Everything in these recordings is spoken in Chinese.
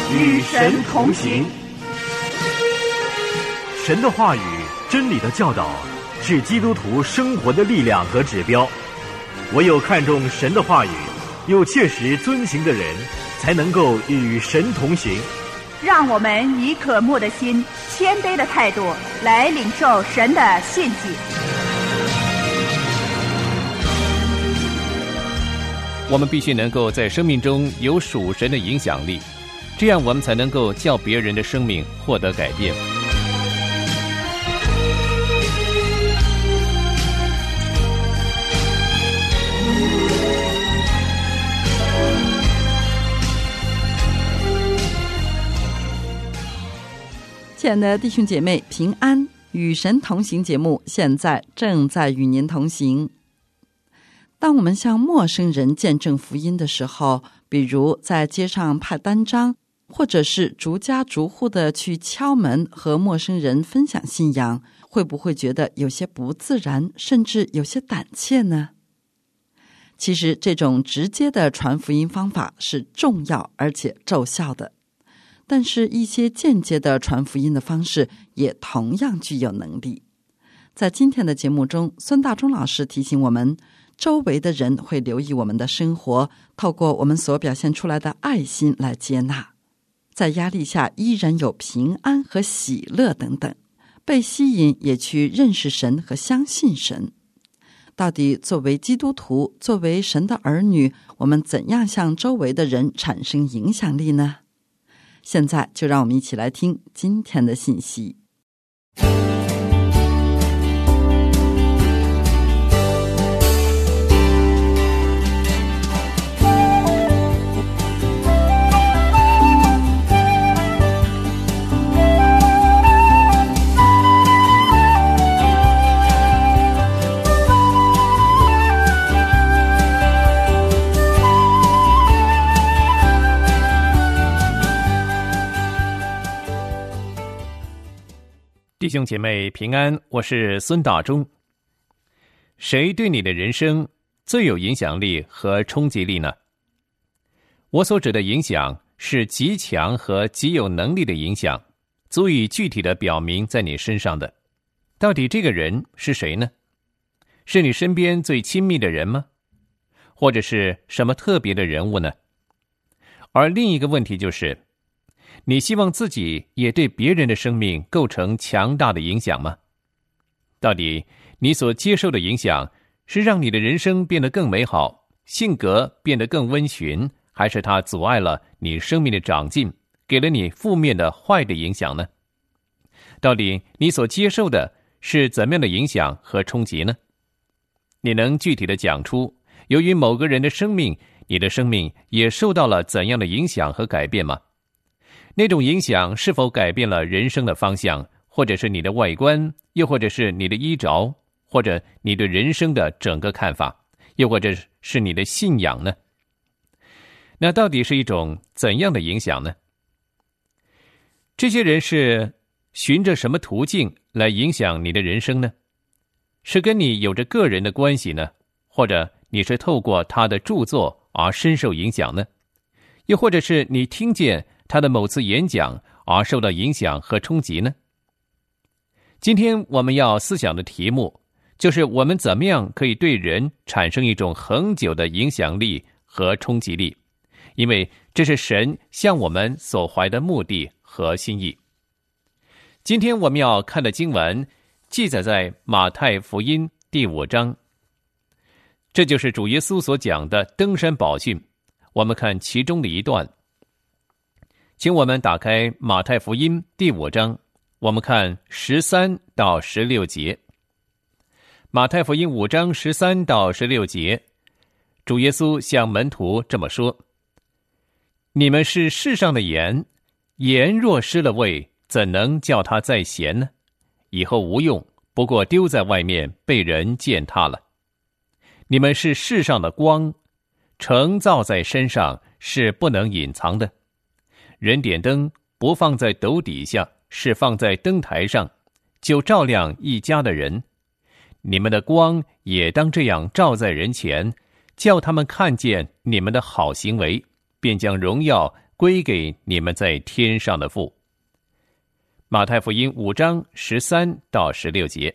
与神同行。 神的话语、真理的教导是基督徒生活的力量和指标。唯有看重神的话语，又切实遵行的人，才能够与神同行。 让我们以渴慕的心、谦卑的态度来领受神的信息。 我们必须能够在生命中有属神的影响力，这样我们才能够叫别人的生命获得改变。 亲爱的弟兄姐妹平安，与神同行节目现在正在与您同行。当我们向陌生人见证福音的时候，比如在街上派单张，或者是逐家逐户的去敲门和陌生人分享信仰，会不会觉得有些不自然，甚至有些胆怯呢？其实这种直接的传福音方法是重要而且奏效的，但是一些间接的传福音的方式也同样具有能力。在今天的节目中，孙大中老师提醒我们，周围的人会留意我们的生活，透过我们所表现出来的爱心来接纳，在压力下依然有平安和喜乐等等，被吸引也去认识神和相信神。到底作为基督徒，作为神的儿女，我们怎样向周围的人产生影响力呢？现在就让我们一起来听今天的信息。 弟兄姐妹平安，我是孙大中。谁对你的人生最有影响力和冲击力呢？我所指的影响是极强和极有能力的影响，足以具体的表明在你身上的。到底这个人是谁呢？是你身边最亲密的人吗？或者是什么特别的人物呢？而另一个问题就是，你希望自己也对别人的生命构成强大的影响吗？到底你所接受的影响是让你的人生变得更美好，性格变得更温驯，还是它阻碍了你生命的长进，给了你负面的坏的影响呢？到底你所接受的是怎么样的影响和冲击呢？你能具体的讲出，由于某个人的生命，你的生命也受到了怎样的影响和改变吗？那种影响是否改变了人生的方向，或者是你的外观，又或者是你的衣着，或者你对人生的整个看法，又或者是你的信仰呢？那到底是一种怎样的影响呢？这些人是循着什么途径来影响你的人生呢？是跟你有着个人的关系呢？或者你是透过他的著作而深受影响呢？又或者是你听见他的某次演讲而受到影响和冲击呢？今天我们要思想的题目就是我们怎么样可以对人产生一种恒久的影响力和冲击力，因为这是神向我们所怀的目的和心意。今天我们要看的经文记载在马太福音第5章，这就是主耶稣所讲的登山宝训。我们看其中的一段，请我们打开马太福音第5章，我们看13到16节。马太福音5章13到16节，主耶稣向门徒这么说：你们是世上的盐，盐若失了味，怎能叫它再咸呢？以后无用，不过丢在外面，被人践踏了。你们是世上的光，城造在山上，是不能隐藏的。人点灯，不放在斗底下，是放在灯台上，就照亮一家的人。你们的光也当这样照在人前，叫他们看见你们的好行为，便将荣耀归给你们在天上的父。马太福音5章13到16节。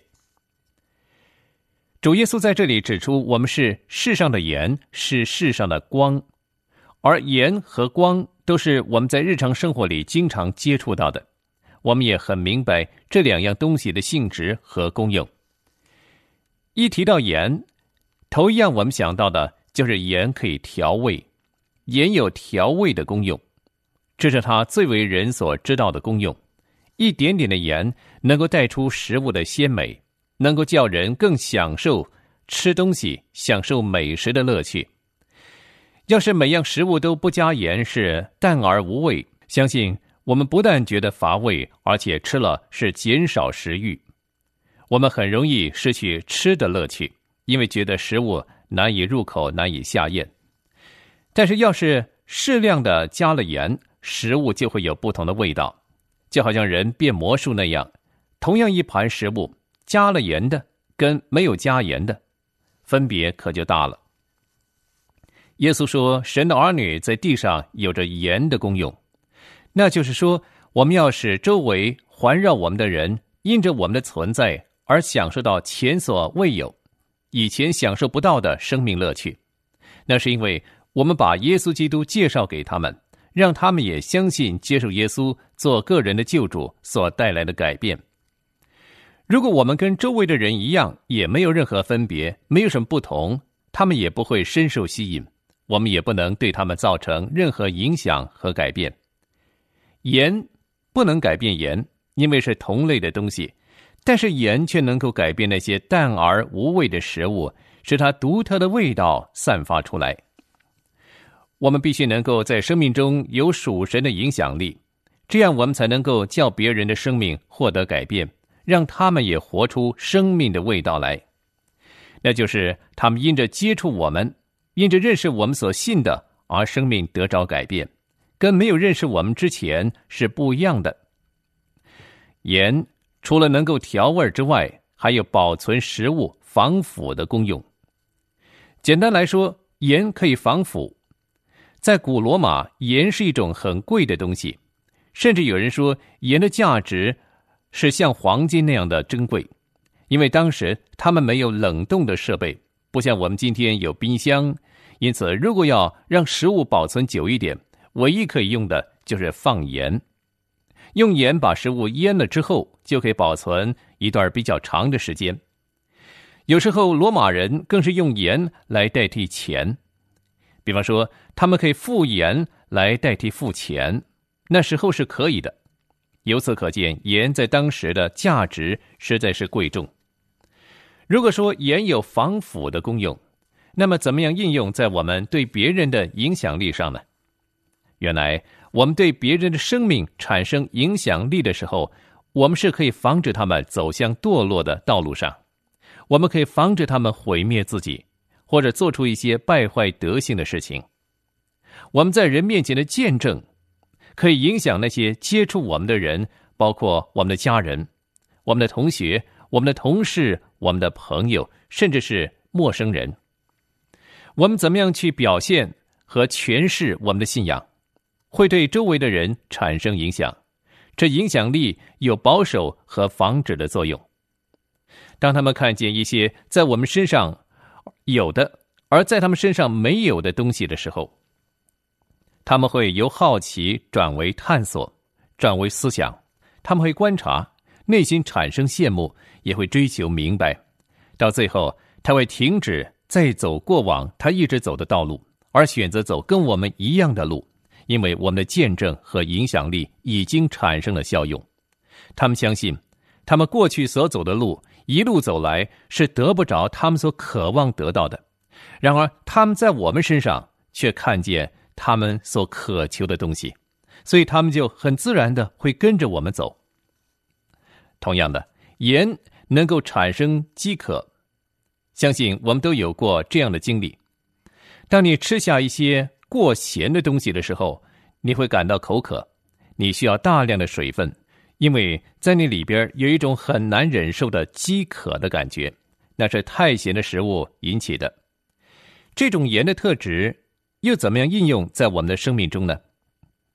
主耶稣在这里指出，我们是世上的盐，是世上的光，而盐和光都是我们在日常生活里经常接触到的，我们也很明白这两样东西的性质和功用。一提到盐，头一样我们想到的就是盐可以调味，盐有调味的功用，这是它最为人所知道的功用。一点点的盐能够带出食物的鲜美，能够叫人更享受吃东西、享受美食的乐趣。要是每样食物都不加盐，是淡而无味，相信我们不但觉得乏味，而且吃了是减少食欲。我们很容易失去吃的乐趣，因为觉得食物难以入口，难以下咽。但是要是适量的加了盐，食物就会有不同的味道，就好像人变魔术那样，同样一盘食物，加了盐的跟没有加盐的分别可就大了。耶稣说，神的儿女在地上有着盐的功用，那就是说，我们要使周围环绕我们的人因着我们的存在而享受到前所未有、以前享受不到的生命乐趣。那是因为我们把耶稣基督介绍给他们，让他们也相信接受耶稣做个人的救主所带来的改变。如果我们跟周围的人一样，也没有任何分别，没有什么不同，他们也不会深受吸引，我们也不能对他们造成任何影响和改变。盐不能改变盐，因为是同类的东西，但是盐却能够改变那些淡而无味的食物，使它独特的味道散发出来。我们必须能够在生命中有属神的影响力，这样我们才能够叫别人的生命获得改变，让他们也活出生命的味道来。那就是他们因着接触我们，因着认识我们所信的，而生命得着改变，跟没有认识我们之前是不一样的。盐除了能够调味之外，还有保存食物、防腐的功用。简单来说，盐可以防腐。在古罗马，盐是一种很贵的东西，甚至有人说盐的价值是像黄金那样的珍贵，因为当时他们没有冷冻的设备，不像我们今天有冰箱，因此如果要让食物保存久一点，唯一可以用的就是放盐。用盐把食物腌了之后，就可以保存一段比较长的时间。有时候罗马人更是用盐来代替钱，比方说他们可以付盐来代替付钱，那时候是可以的。由此可见，盐在当时的价值实在是贵重。如果说盐有防腐的功用，那么怎么样应用在我们对别人的影响力上呢？原来我们对别人的生命产生影响力的时候，我们是可以防止他们走向堕落的道路上，我们可以防止他们毁灭自己，或者做出一些败坏德性的事情。我们在人面前的见证可以影响那些接触我们的人，包括我们的家人、我们的同学、我们的同事、我们的朋友，甚至是陌生人。我们怎么样去表现和诠释我们的信仰，会对周围的人产生影响，这影响力有保守和防止的作用。当他们看见一些在我们身上有的，而在他们身上没有的东西的时候，他们会由好奇转为探索，转为思想，他们会观察，内心产生羡慕，也会追求明白，到最后他会停止再走过往他一直走的道路，而选择走跟我们一样的路，因为我们的见证和影响力已经产生了效用。他们相信他们过去所走的路，一路走来是得不着他们所渴望得到的，然而他们在我们身上却看见他们所渴求的东西，所以他们就很自然的会跟着我们走。同样的，盐能够产生饥渴，相信我们都有过这样的经历。当你吃下一些过咸的东西的时候，你会感到口渴，你需要大量的水分，因为在那里边有一种很难忍受的饥渴的感觉，那是太咸的食物引起的。这种盐的特质又怎么样应用在我们的生命中呢？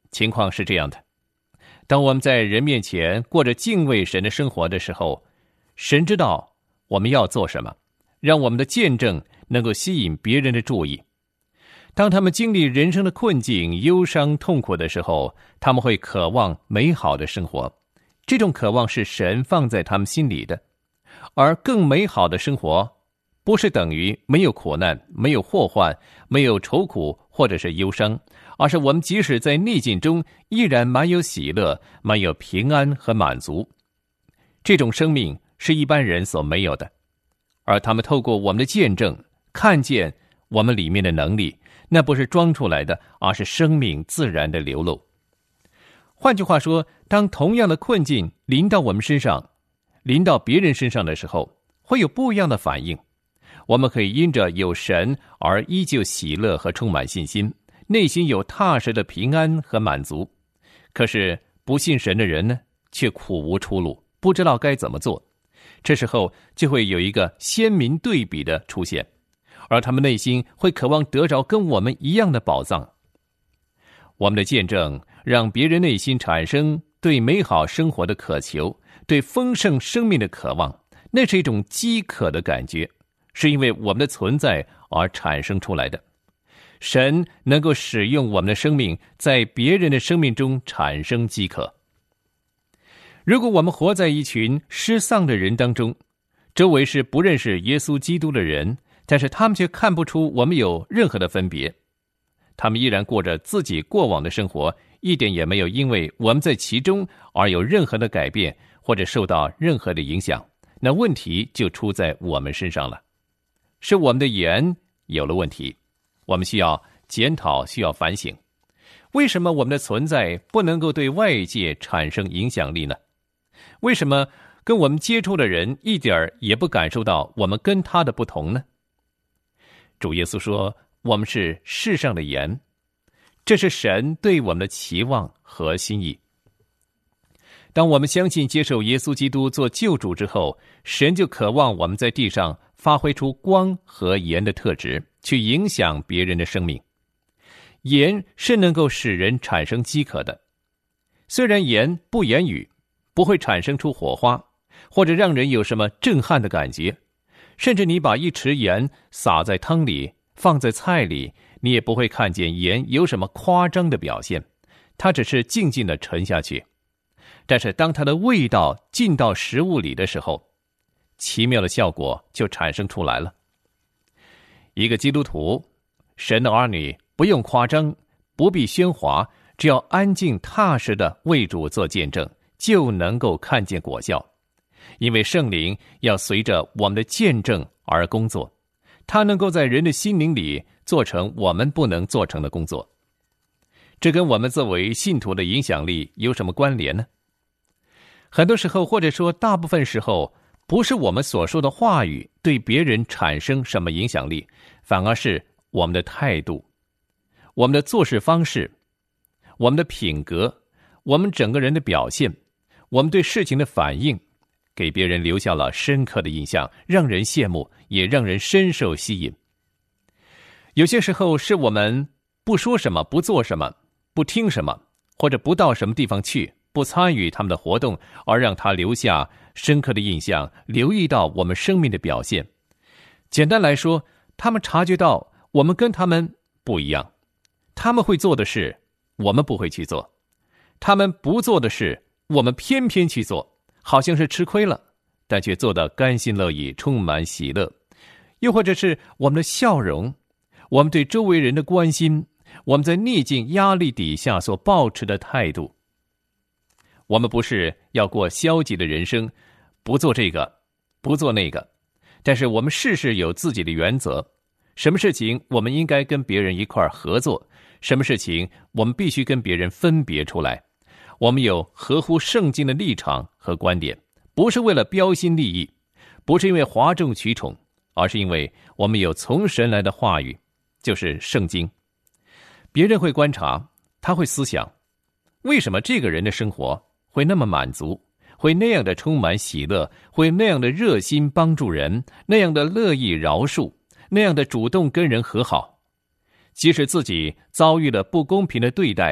情况是这样的：当我们在人面前过着敬畏神的生活的时候，神知道我们要做什么，让我们的见证能够吸引别人的注意。当他们经历人生的困境、忧伤、痛苦的时候，他们会渴望美好的生活，这种渴望是神放在他们心里的。而更美好的生活不是等于没有苦难、没有祸患、没有愁苦或者是忧伤，而是我们即使在逆境中依然满有喜乐、满有平安和满足。这种生命是一般人所没有的，而他们透过我们的见证看见我们里面的能力，那不是装出来的，而是生命自然的流露。换句话说，当同样的困境临到我们身上，临到别人身上的时候，会有不一样的反应。我们可以因着有神而依旧喜乐和充满信心，内心有踏实的平安和满足。可是不信神的人呢，却苦无出路，不知道该怎么做。这时候就会有一个鲜明对比的出现，而他们内心会渴望得着跟我们一样的宝藏。我们的见证让别人内心产生对美好生活的渴求，对丰盛生命的渴望，那是一种饥渴的感觉，是因为我们的存在而产生出来的。神能够使用我们的生命，在别人的生命中产生饥渴。如果我们活在一群失丧的人当中，周围是不认识耶稣基督的人，但是他们却看不出我们有任何的分别，他们依然过着自己过往的生活，一点也没有因为我们在其中而有任何的改变，或者受到任何的影响，那问题就出在我们身上了。是我们的眼有了问题，我们需要检讨，需要反省。为什么我们的存在不能够对外界产生影响力呢？为什么跟我们接触的人一点也不感受到我们跟他的不同呢？主耶稣说，我们是世上的盐，这是神对我们的期望和心意。当我们相信接受耶稣基督做救主之后，神就渴望我们在地上发挥出光和盐的特质，去影响别人的生命。盐是能够使人产生饥渴的，虽然盐不言语，不会产生出火花，或者让人有什么震撼的感觉，甚至你把一匙盐撒在汤里，放在菜里，你也不会看见盐有什么夸张的表现，它只是静静地沉下去。但是当它的味道进到食物里的时候，奇妙的效果就产生出来了。一个基督徒，神的儿女，不用夸张，不必喧哗，只要安静踏实的为主做见证，就能够看见果效。因为圣灵要随着我们的见证而工作，他能够在人的心灵里做成我们不能做成的工作。这跟我们作为信徒的影响力有什么关联呢？很多时候，或者说大部分时候，不是我们所说的话语对别人产生什么影响力，反而是我们的态度，我们的做事方式，我们的品格，我们整个人的表现，我们对事情的反应，给别人留下了深刻的印象，让人羡慕，也让人深受吸引。有些时候是我们不说什么，不做什么，不听什么，或者不到什么地方去，不参与他们的活动，而让他留下深刻的印象，留意到我们生命的表现。简单来说，他们察觉到我们跟他们不一样，他们会做的事我们不会去做，他们不做的事我们偏偏去做，好像是吃亏了，但却做得甘心乐意，充满喜乐。又或者是我们的笑容，我们对周围人的关心，我们在逆境压力底下所抱持的态度。我们不是要过消极的人生，不做这个，不做那个，但是我们事事有自己的原则。什么事情我们应该跟别人一块合作，什么事情我们必须跟别人分别出来。我们有合乎圣经的立场和观点，不是为了标新立异，不是因为哗众取宠，而是因为我们有从神来的话语，就是圣经。别人会观察，他会思想，为什么这个人的生活会那么满足，会那样的充满喜乐，会那样的热心帮助人，那样的乐意饶恕，那样的主动跟人和好。即使自己遭遇了不公平的对待，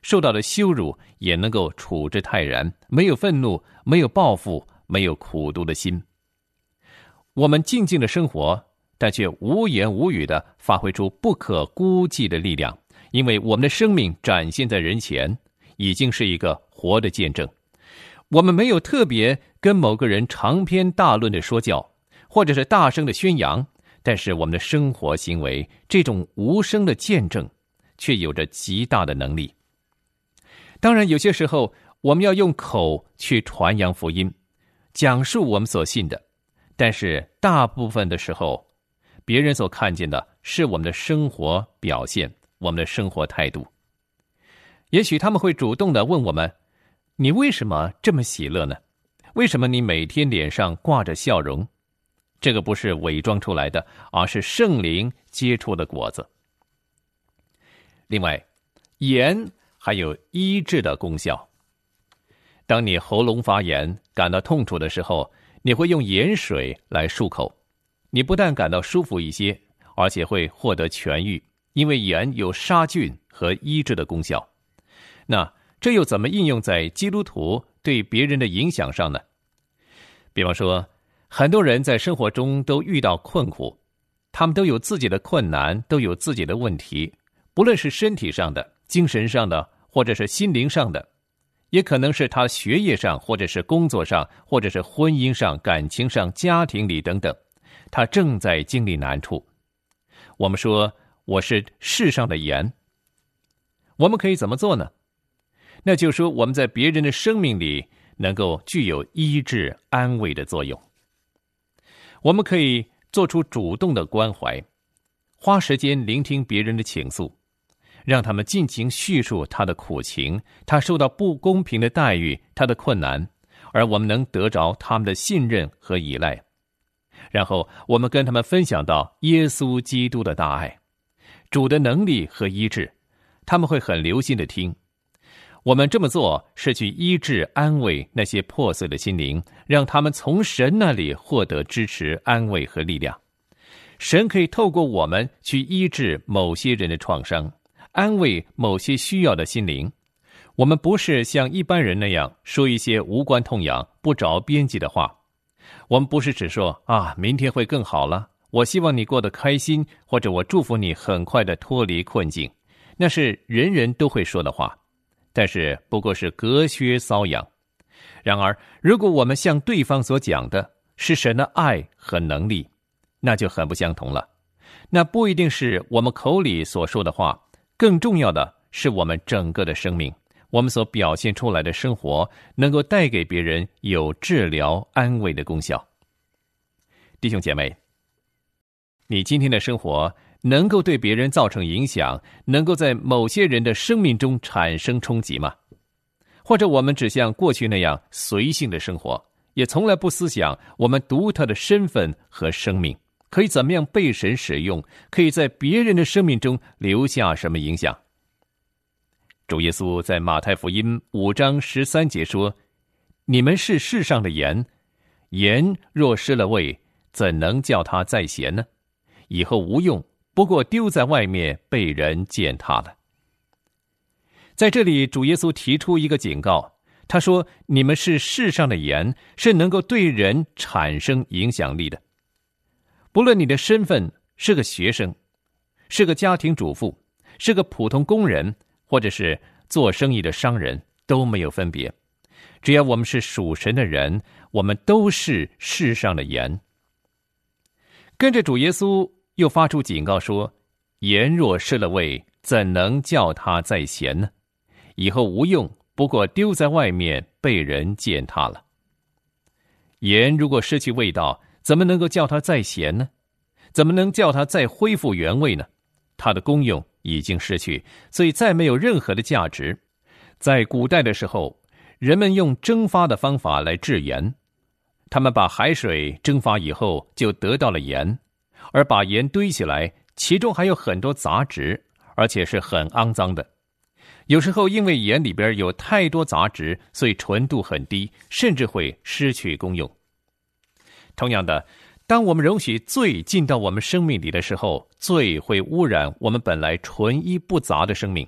受到的羞辱也能够处之泰然，没有愤怒，没有报复，没有苦毒的心。我们静静的生活，但却无言无语地发挥出不可估计的力量，因为我们的生命展现在人前，已经是一个活的见证。我们没有特别跟某个人长篇大论的说教，或者是大声的宣扬，但是我们的生活行为，这种无声的见证，却有着极大的能力。当然，有些时候我们要用口去传扬福音，讲述我们所信的，但是大部分的时候，别人所看见的是我们的生活表现，我们的生活态度。也许他们会主动地问我们，你为什么这么喜乐呢？为什么你每天脸上挂着笑容？这个不是伪装出来的，而是圣灵结出的果子。另外，盐还有医治的功效。当你喉咙发炎，感到痛楚的时候，你会用盐水来漱口，你不但感到舒服一些，而且会获得痊愈，因为盐有杀菌和医治的功效。那这又怎么应用在基督徒对别人的影响上呢？比方说，很多人在生活中都遇到困苦，他们都有自己的困难，都有自己的问题，不论是身体上的、精神上的，或者是心灵上的，也可能是他学业上，或者是工作上，或者是婚姻上、感情上、家庭里等等，他正在经历难处。我们说，我是世上的盐。我们可以怎么做呢？那就是说，我们在别人的生命里能够具有医治、安慰的作用。我们可以做出主动的关怀，花时间聆听别人的倾诉，让他们尽情叙述他的苦情，他受到不公平的待遇，他的困难，而我们能得着他们的信任和依赖。然后我们跟他们分享到耶稣基督的大爱，主的能力和医治，他们会很留心的听。我们这么做是去医治、安慰那些破碎的心灵，让他们从神那里获得支持、安慰和力量。神可以透过我们去医治某些人的创伤，安慰某些需要的心灵。我们不是像一般人那样说一些无关痛痒、不着边际的话。我们不是只说明天会更好了，我希望你过得开心，或者我祝福你很快的脱离困境。那是人人都会说的话，但是不过是隔靴搔痒。然而，如果我们向对方所讲的是神的爱和能力，那就很不相同了。那不一定是我们口里所说的话，更重要的是我们整个的生命，我们所表现出来的生活能够带给别人有治疗、安慰的功效。弟兄姐妹，你今天的生活能够对别人造成影响，能够在某些人的生命中产生冲击吗？或者我们只像过去那样随性的生活，也从来不思想我们独特的身份和生命可以怎么样被神使用，可以在别人的生命中留下什么影响？主耶稣在马太福音5章13节说，你们是世上的盐，盐若失了味，怎能叫它再咸呢？以后无用，不过丢在外面被人践踏了。在这里，主耶稣提出一个警告，他说，你们是世上的盐，是能够对人产生影响力的。不论你的身份是个学生，是个家庭主妇，是个普通工人，或者是做生意的商人，都没有分别。只要我们是属神的人，我们都是世上的盐。跟着主耶稣又发出警告说，盐若失了味，怎能叫它再咸呢？以后无用，不过丢在外面被人践踏了。盐如果失去味道，怎么能够叫它再咸呢？怎么能叫它再恢复原味呢？它的功用已经失去，所以再没有任何的价值。在古代的时候，人们用蒸发的方法来制盐，他们把海水蒸发以后就得到了盐，而把盐堆起来，其中还有很多杂质，而且是很肮脏的。有时候因为盐里边有太多杂质，所以纯度很低，甚至会失去功用。同样的，当我们容许罪进到我们生命里的时候，罪会污染我们本来纯一不杂的生命，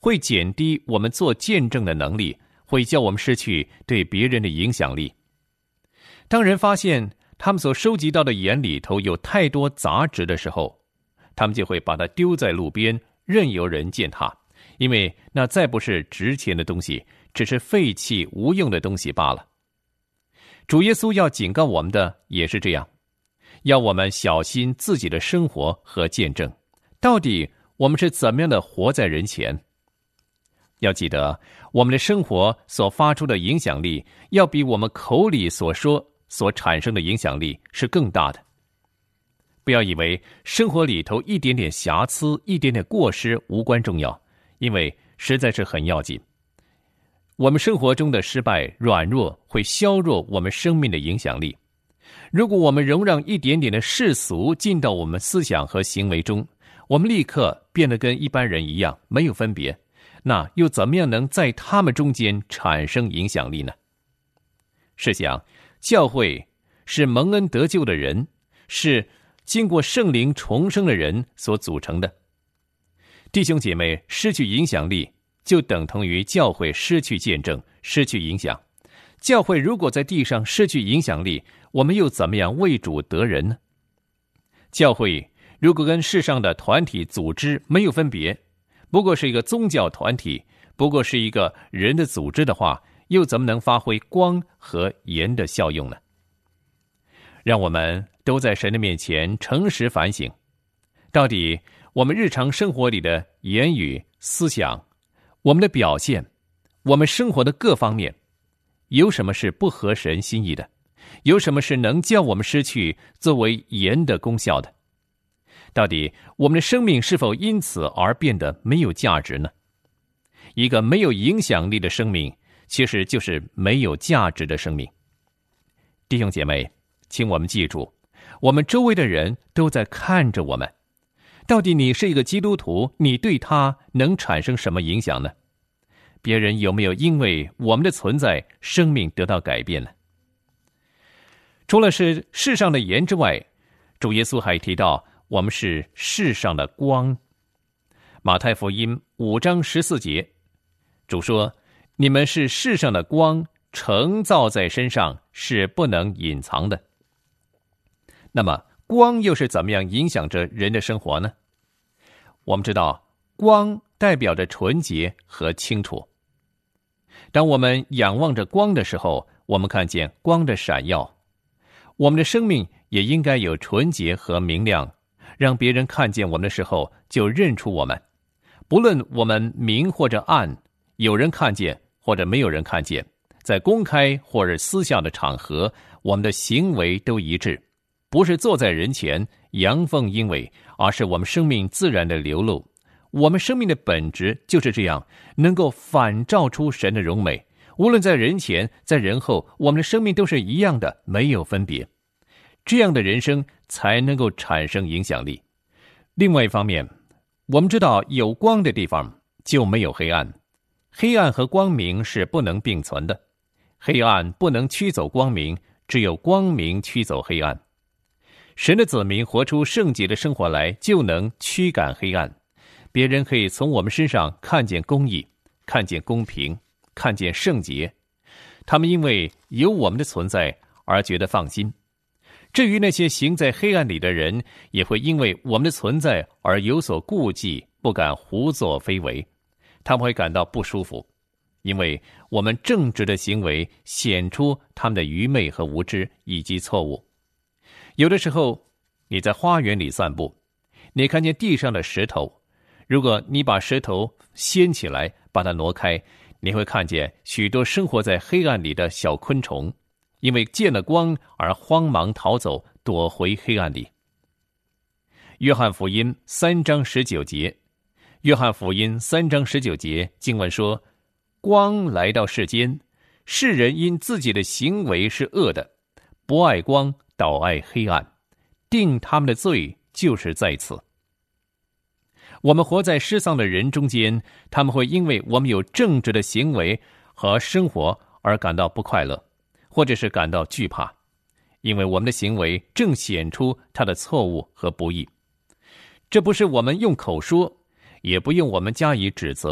会减低我们做见证的能力，会叫我们失去对别人的影响力。当人发现他们所收集到的盐里头有太多杂质的时候，他们就会把它丢在路边，任由人践踏，因为那再不是值钱的东西，只是废弃无用的东西罢了。主耶稣要警告我们的也是这样，要我们小心自己的生活和见证，到底我们是怎么样的活在人前。要记得，我们的生活所发出的影响力，要比我们口里所说所产生的影响力是更大的。不要以为生活里头一点点瑕疵、一点点过失无关重要，因为实在是很要紧。我们生活中的失败、软弱会削弱我们生命的影响力。如果我们容让一点点的世俗进到我们思想和行为中，我们立刻变得跟一般人一样，没有分别，那又怎么样能在他们中间产生影响力呢？试想，教会是蒙恩得救的人，是经过圣灵重生的人所组成的。弟兄姐妹失去影响力，就等同于教会失去见证，失去影响。教会如果在地上失去影响力，我们又怎么样为主得人呢？教会如果跟世上的团体组织没有分别，不过是一个宗教团体，不过是一个人的组织的话，又怎么能发挥光和盐的效用呢？让我们都在神的面前诚实反省，到底我们日常生活里的言语、思想，我们的表现，我们生活的各方面，有什么是不合神心意的？有什么是能叫我们失去作为盐的功效的？到底我们的生命是否因此而变得没有价值呢？一个没有影响力的生命，其实就是没有价值的生命。弟兄姐妹，请我们记住，我们周围的人都在看着我们。到底你是一个基督徒，你对他能产生什么影响呢？别人有没有因为我们的存在，生命得到改变呢？除了是世上的盐之外，主耶稣还提到我们是世上的光。马太福音5章14节，主说：你们是世上的光，呈照在身上，是不能隐藏的。那么光又是怎么样影响着人的生活呢？我们知道，光代表着纯洁和清楚。当我们仰望着光的时候，我们看见光的闪耀。我们的生命也应该有纯洁和明亮，让别人看见我们的时候就认出我们。不论我们明或者暗，有人看见或者没有人看见，在公开或者私下的场合，我们的行为都一致，不是坐在人前阳奉阴违，而是我们生命自然的流露。我们生命的本质就是这样，能够反照出神的荣美。无论在人前，在人后，我们的生命都是一样的，没有分别。这样的人生才能够产生影响力。另外一方面，我们知道有光的地方就没有黑暗，黑暗和光明是不能并存的。黑暗不能驱走光明，只有光明驱走黑暗。神的子民活出圣洁的生活来，就能驱赶黑暗。别人可以从我们身上看见公义，看见公平，看见圣洁。他们因为有我们的存在而觉得放心。至于那些行在黑暗里的人，也会因为我们的存在而有所顾忌，不敢胡作非为。他们会感到不舒服，因为我们正直的行为显出他们的愚昧和无知以及错误。有的时候，你在花园里散步，你看见地上的石头，如果你把石头掀起来，把它挪开，你会看见许多生活在黑暗里的小昆虫，因为见了光而慌忙逃走，躲回黑暗里。约翰福音3章19节，约翰福音3章19节经文说：光来到世间，世人因自己的行为是恶的，不爱光，倒爱黑暗，定他们的罪就是在此。我们活在失丧的人中间，他们会因为我们有正直的行为和生活而感到不快乐，或者是感到惧怕，因为我们的行为正显出他的错误和不义。这不是我们用口说，也不用我们加以指责，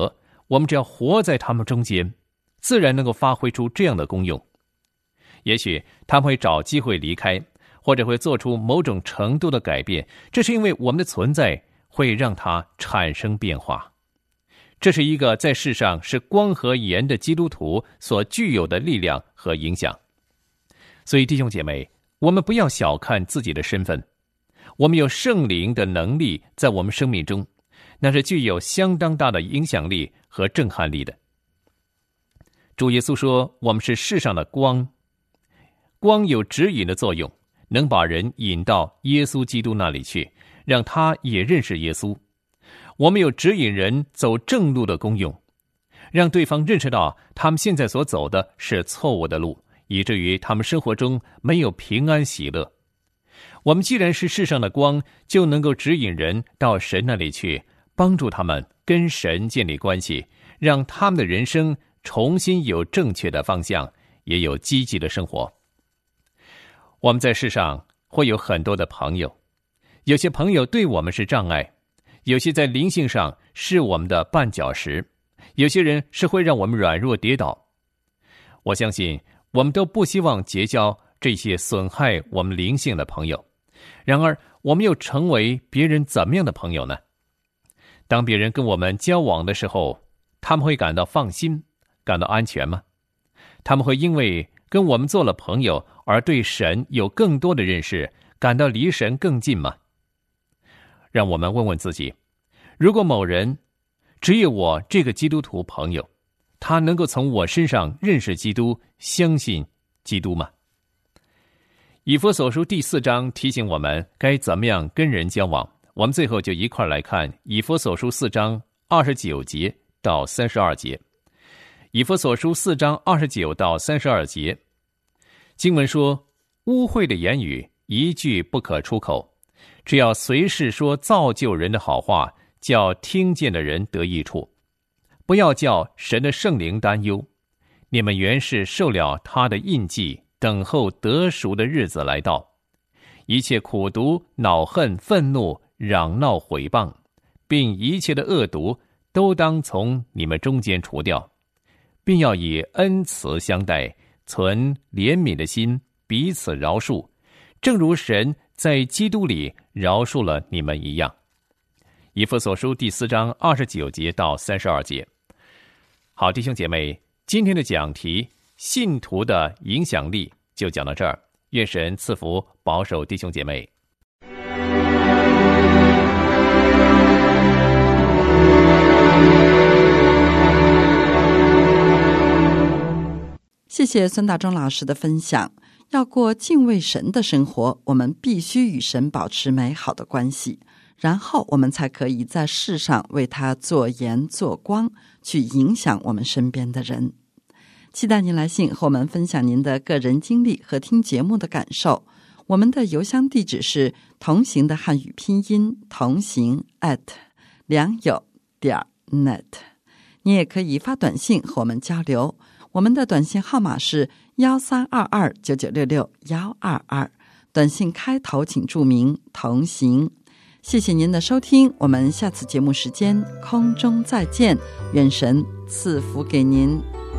我们只要活在他们中间，自然能够发挥出这样的功用。也许他们会找机会离开，或者会做出某种程度的改变，这是因为我们的存在会让它产生变化。这是一个在世上是光和盐的基督徒所具有的力量和影响。所以弟兄姐妹，我们不要小看自己的身份，我们有圣灵的能力在我们生命中，那是具有相当大的影响力和震撼力的。主耶稣说，我们是世上的光，光有指引的作用，能把人引到耶稣基督那里去，让他也认识耶稣。我们有指引人走正路的功用，让对方认识到他们现在所走的是错误的路，以至于他们生活中没有平安喜乐。我们既然是世上的光，就能够指引人到神那里去，帮助他们跟神建立关系，让他们的人生重新有正确的方向，也有积极的生活。我们在世上会有很多的朋友，有些朋友对我们是障碍，有些在灵性上是我们的绊脚石，有些人是会让我们软弱跌倒。我相信我们都不希望结交这些损害我们灵性的朋友，然而我们又成为别人怎么样的朋友呢？当别人跟我们交往的时候，他们会感到放心，感到安全吗？他们会因为跟我们做了朋友而对神有更多的认识，感到离神更近吗？让我们问问自己，如果某人只有我这个基督徒朋友，他能够从我身上认识基督，相信基督吗？以弗所书第4章提醒我们该怎么样跟人交往。我们最后就一块来看以弗所书4章29节到32节。以弗所书4章29到32节，经文说，污秽的言语一句不可出口，只要随时说造就人的好话，叫听见的人得益处。不要叫神的圣灵担忧，你们原是受了他的印记，等候得赎的日子来到。一切苦毒、恼恨、愤怒、嚷闹、毁谤，并一切的恶毒，都当从你们中间除掉，并要以恩慈相待，存怜悯的心，彼此饶恕，正如神在基督里饶恕了你们一样。以弗所书第4章29节到32节。好，弟兄姐妹，今天的讲题信徒的影响力就讲到这儿，愿神赐福保守弟兄姐妹。 谢谢孙大中老师的分享。要过敬畏神的生活，我们必须与神保持美好的关系，然后我们才可以在世上为他做盐做光，去影响我们身边的人。期待您来信和我们分享您的个人经历和听节目的感受。我们的邮箱地址是同行的汉语拼音同行@良友.net。你也可以发短信和我们交流，我们的短信号码是132299662122，短信开头请注明同行。谢谢您的收听，我们下次节目时间空中再见，愿神赐福给您。